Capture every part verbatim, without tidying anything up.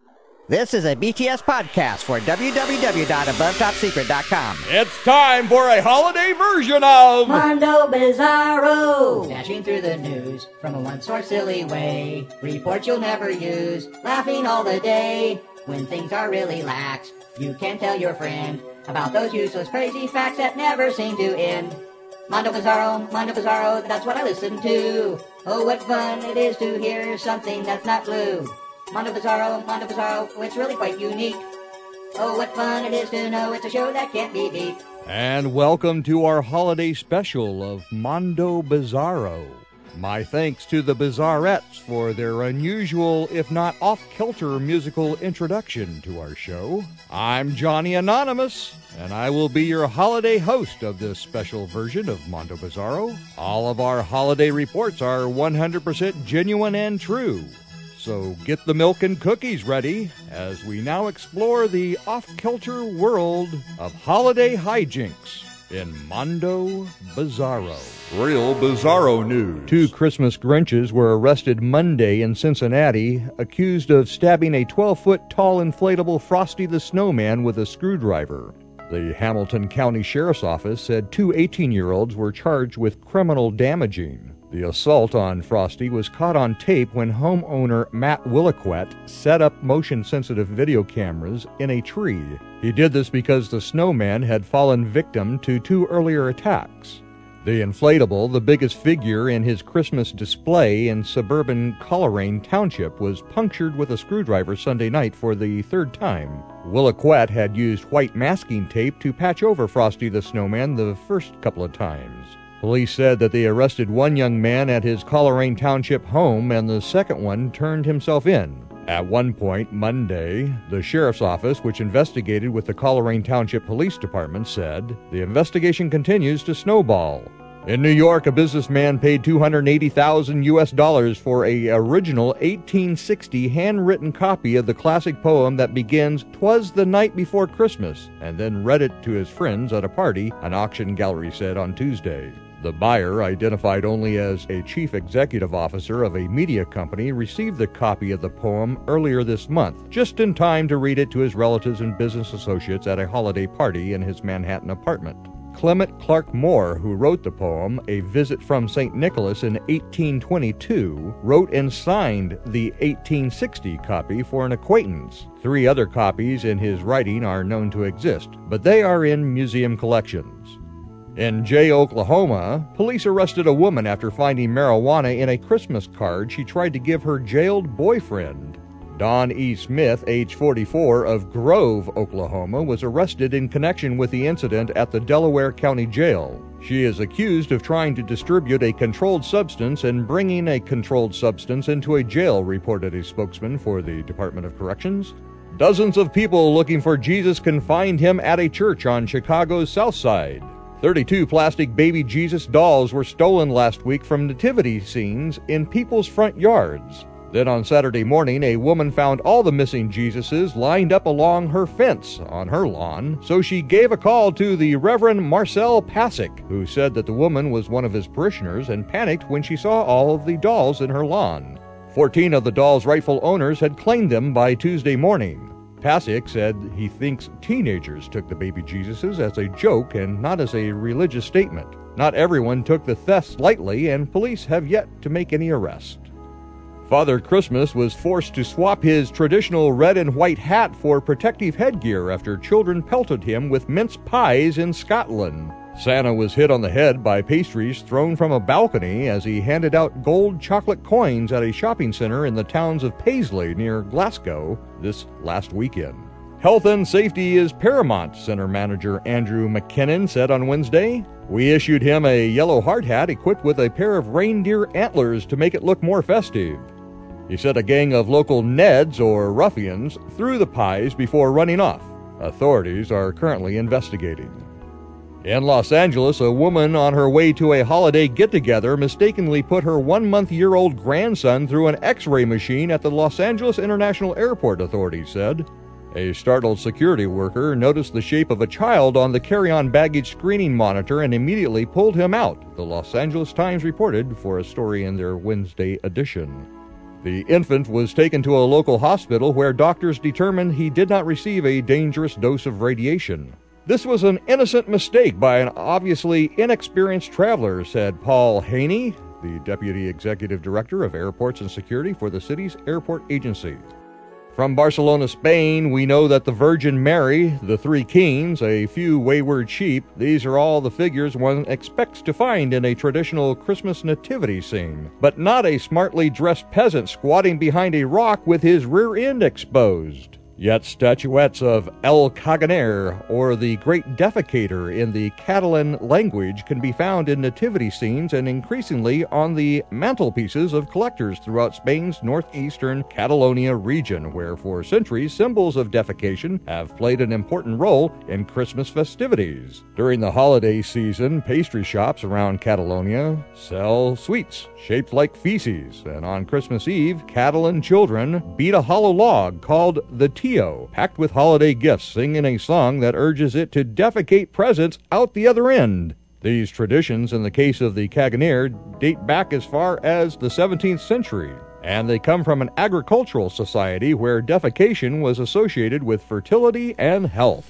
This is a B T S podcast for w w w dot above top secret dot com. It's time for a holiday version of Mondo Bizarro! Dashing through the news from a one-source silly way. Reports you'll never use, laughing all the day. When things are really lax, you can tell your friend about those useless crazy facts that never seem to end. Mondo Bizarro, Mondo Bizarro, that's what I listen to. Oh, what fun it is to hear something that's not blue. Mondo Bizarro, Mondo Bizarro, oh, it's really quite unique. Oh, what fun it is to know it's a show that can't be beat. And welcome to our holiday special of Mondo Bizarro. My thanks to the Bizarrettes for their unusual, if not off-kilter, musical introduction to our show. I'm Johnny Anonymous, and I will be your holiday host of this special version of Mondo Bizarro. All of our holiday reports are one hundred percent genuine and true. So get the milk and cookies ready as we now explore the off-kilter world of holiday hijinks in Mondo Bizarro. Real Bizarro news. Two Christmas Grinches were arrested Monday in Cincinnati, accused of stabbing a twelve-foot tall inflatable Frosty the Snowman with a screwdriver. The Hamilton County Sheriff's Office said two eighteen-year-olds were charged with criminal damaging. The assault on Frosty was caught on tape when homeowner Matt Williquette set up motion-sensitive video cameras in a tree. He did this because the snowman had fallen victim to two earlier attacks. The inflatable, the biggest figure in his Christmas display in suburban Coleraine Township, was punctured with a screwdriver Sunday night for the third time. Williquette had used white masking tape to patch over Frosty the Snowman the first couple of times. Police said that they arrested one young man at his Coleraine Township home and the second one turned himself in. At one point, Monday, the sheriff's office, which investigated with the Coleraine Township Police Department, said the investigation continues to snowball. In New York, a businessman paid two hundred eighty thousand U S dollars for a original eighteen sixty handwritten copy of the classic poem that begins "'Twas the night before Christmas," and then read it to his friends at a party, an auction gallery said on Tuesday. The buyer, identified only as a chief executive officer of a media company, received the copy of the poem earlier this month, just in time to read it to his relatives and business associates at a holiday party in his Manhattan apartment. Clement Clark Moore, who wrote the poem, A Visit from Saint Nicholas in eighteen twenty-two, wrote and signed the eighteen sixty copy for an acquaintance. Three other copies in his writing are known to exist, but they are in museum collections. In Jay, Oklahoma, police arrested a woman after finding marijuana in a Christmas card she tried to give her jailed boyfriend. Don E. Smith, age forty-four, of Grove, Oklahoma, was arrested in connection with the incident at the Delaware County Jail. She is accused of trying to distribute a controlled substance and bringing a controlled substance into a jail, reported a spokesman for the Department of Corrections. Dozens of people looking for Jesus can find him at a church on Chicago's South Side. thirty-two plastic baby Jesus dolls were stolen last week from nativity scenes in people's front yards. Then on Saturday morning, a woman found all the missing Jesuses lined up along her fence on her lawn, so she gave a call to the Reverend Marcel Pasick, who said that the woman was one of his parishioners and panicked when she saw all of the dolls in her lawn. Fourteen of the dolls' rightful owners had claimed them by Tuesday morning. Pasick said he thinks teenagers took the baby Jesuses as a joke and not as a religious statement. Not everyone took the thefts lightly, and police have yet to make any arrest. Father Christmas was forced to swap his traditional red and white hat for protective headgear after children pelted him with mince pies in Scotland. Santa was hit on the head by pastries thrown from a balcony as he handed out gold chocolate coins at a shopping center in the towns of Paisley near Glasgow this last weekend. Health and safety is paramount, Center Manager Andrew McKinnon said on Wednesday. We issued him a yellow hard hat equipped with a pair of reindeer antlers to make it look more festive. He said a gang of local Neds, or ruffians, threw the pies before running off. Authorities are currently investigating. In Los Angeles, a woman on her way to a holiday get-together mistakenly put her one-month-year-old grandson through an X-ray machine at the Los Angeles International Airport, authorities said. A startled security worker noticed the shape of a child on the carry-on baggage screening monitor and immediately pulled him out, the Los Angeles Times reported for a story in their Wednesday edition. The infant was taken to a local hospital where doctors determined he did not receive a dangerous dose of radiation. This was an innocent mistake by an obviously inexperienced traveler, said Paul Haney, the Deputy Executive Director of Airports and Security for the city's airport agency. From Barcelona, Spain, we know that the Virgin Mary, the three kings, a few wayward sheep, these are all the figures one expects to find in a traditional Christmas nativity scene, but not a smartly dressed peasant squatting behind a rock with his rear end exposed. Yet statuettes of El Caganer, or the Great Defecator in the Catalan language, can be found in nativity scenes and increasingly on the mantelpieces of collectors throughout Spain's northeastern Catalonia region, where for centuries symbols of defecation have played an important role in Christmas festivities. During the holiday season, pastry shops around Catalonia sell sweets shaped like feces, and on Christmas Eve, Catalan children beat a hollow log called the Tio, packed with holiday gifts, singing a song that urges it to defecate presents out the other end. These traditions, in the case of the Caganer, date back as far as the seventeenth century, and they come from an agricultural society where defecation was associated with fertility and health.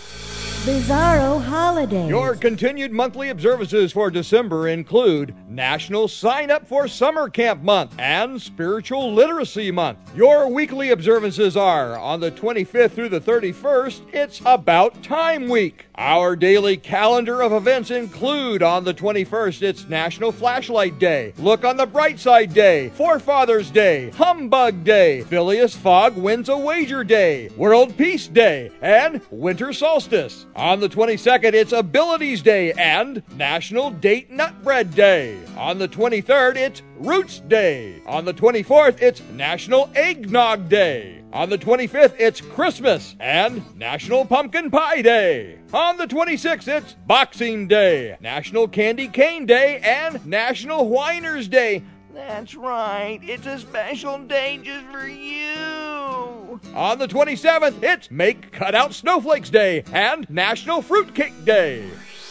Bizarro Holidays. Your continued monthly observances for December include National Sign Up for Summer Camp Month and Spiritual Literacy Month. Your weekly observances are on the twenty-fifth through the thirty-first, it's About Time Week. Our daily calendar of events include on the twenty-first, it's National Flashlight Day, Look on the Bright Side Day, Forefathers Day, Humbug Day, Phileas Fogg Wins a Wager Day, World Peace Day, and Winter Solstice. On the twenty-second, it's Abilities Day and National Date Nut Bread Day. On the twenty-third, it's Roots Day. On the twenty-fourth, it's National Eggnog Day. On the twenty-fifth, it's Christmas and National Pumpkin Pie Day. On the twenty-sixth, it's Boxing Day, National Candy Cane Day, and National Whiners Day. That's right, it's a special day just for you. On the twenty-seventh, it's Make Cutout Snowflakes Day and National Fruitcake Day.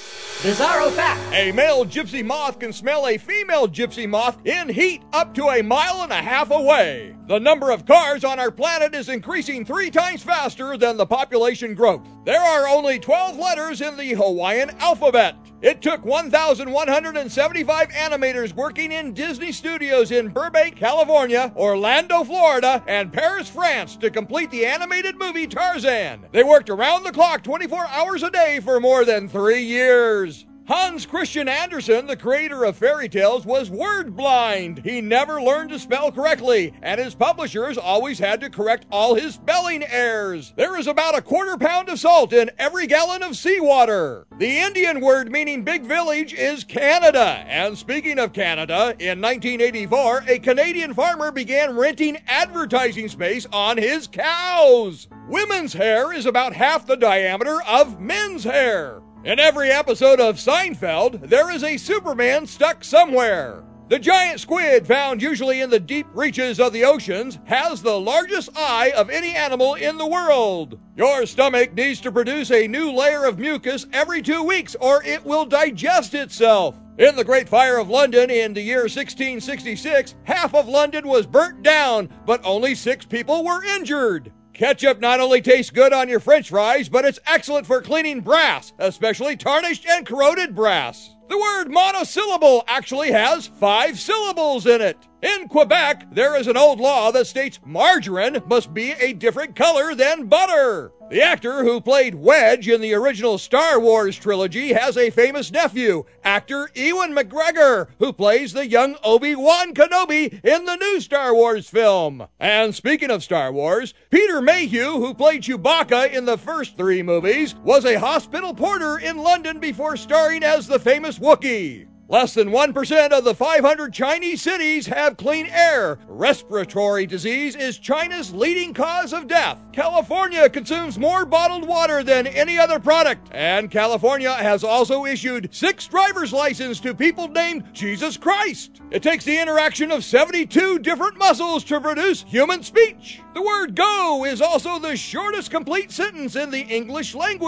Bizarro fact. A male gypsy moth can smell a female gypsy moth in heat up to a mile and a half away. The number of cars on our planet is increasing three times faster than the population growth. There are only twelve letters in the Hawaiian alphabet. It took one thousand one hundred seventy-five animators working in Disney Studios in Burbank, California, Orlando, Florida, and Paris, France to complete the animated movie Tarzan. They worked around the clock twenty-four hours a day for more than three years. Hans Christian Andersen, the creator of fairy tales, was word blind. He never learned to spell correctly, and his publishers always had to correct all his spelling errors. There is about a quarter pound of salt in every gallon of seawater. The Indian word meaning big village is Canada. And speaking of Canada, in nineteen eighty-four, a Canadian farmer began renting advertising space on his cows. Women's hair is about half the diameter of men's hair. In every episode of Seinfeld, there is a Superman stuck somewhere. The giant squid, found usually in the deep reaches of the oceans, has the largest eye of any animal in the world. Your stomach needs to produce a new layer of mucus every two weeks or it will digest itself. In the Great Fire of London in the year sixteen sixty-six, half of London was burnt down, but only six people were injured. Ketchup not only tastes good on your French fries, but it's excellent for cleaning brass, especially tarnished and corroded brass. The word monosyllable actually has five syllables in it. In Quebec, there is an old law that states margarine must be a different color than butter. The actor who played Wedge in the original Star Wars trilogy has a famous nephew, actor Ewan McGregor, who plays the young Obi-Wan Kenobi in the new Star Wars film. And speaking of Star Wars, Peter Mayhew, who played Chewbacca in the first three movies, was a hospital porter in London before starring as the famous Wookiee. Less than one percent of the five hundred Chinese cities have clean air. Respiratory disease is China's leading cause of death. California consumes more bottled water than any other product. And California has also issued six driver's licenses to people named Jesus Christ. It takes the interaction of seventy-two different muscles to produce human speech. The word go is also the shortest complete sentence in the English language.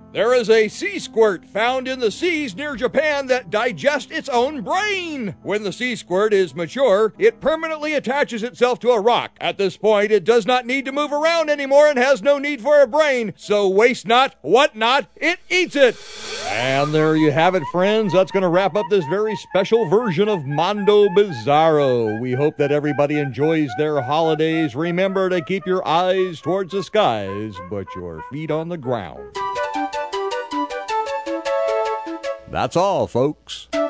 There is a sea squirt found in the seas near Japan that digests its own brain. When the sea squirt is mature, it permanently attaches itself to a rock. At this point, it does not need to move around anymore and has no need for a brain. So waste not, what not, it eats it. And there you have it, friends. That's going to wrap up this very special version of Mondo Bizarro. We hope that everybody enjoys their holidays. Remember to keep your eyes towards the skies, but your feet on the ground. That's all, folks.